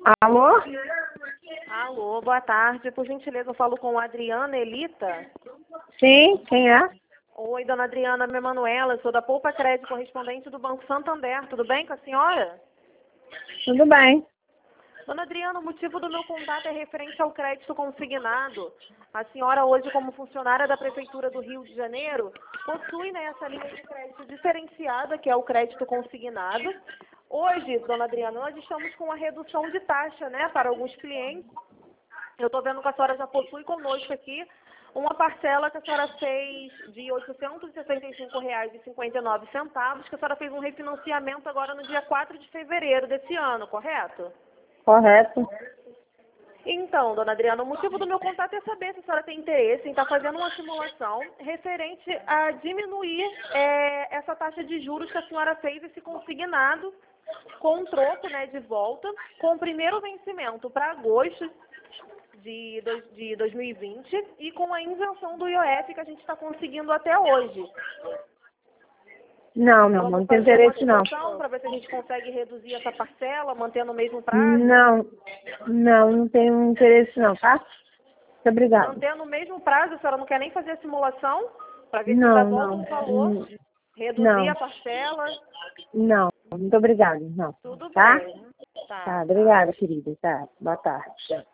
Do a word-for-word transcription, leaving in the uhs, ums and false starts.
Alô? Alô, boa tarde. Por gentileza, eu falo com a Adriana Elita. Sim, quem é? Oi, dona Adriana, minha Manuela, sou da Poupa Crédito, correspondente do Banco Santander. Tudo bem com a senhora? Tudo bem. Dona Adriana, o motivo do meu contato é referente ao crédito consignado. A senhora hoje, como funcionária da Prefeitura do Rio de Janeiro, possui, né, essa linha de crédito diferenciada, que é o crédito consignado. Hoje, dona Adriana, nós estamos com uma redução de taxa, né, para alguns clientes. Eu estou vendo que a senhora já possui conosco aqui uma parcela que a senhora fez de oitocentos e sessenta e cinco reais e cinquenta e nove centavos, que a senhora fez um refinanciamento agora no dia quatro de fevereiro desse ano, correto? Correto. Então, dona Adriana, o motivo do meu contato é saber se a senhora tem interesse em estar fazendo uma simulação referente a diminuir é, essa taxa de juros que a senhora fez, esse consignado, com um troco, né, de volta, com o primeiro vencimento para agosto de, dois, de dois mil e vinte e com a isenção do I O F que a gente está conseguindo até hoje. Não, não, Vamos não tem fazer uma interesse não. simulação para ver se a gente consegue reduzir essa parcela, mantendo o mesmo prazo? Não, não, não tenho interesse não, tá? Muito obrigada. Mantendo o mesmo prazo, a senhora não quer nem fazer a simulação para ver se já Não, volta não, um valor, reduzir não, a parcela? não, muito obrigada, não. Tudo Tá? bem. Tá, Tá, tá. obrigada, querida, tá. Boa tarde.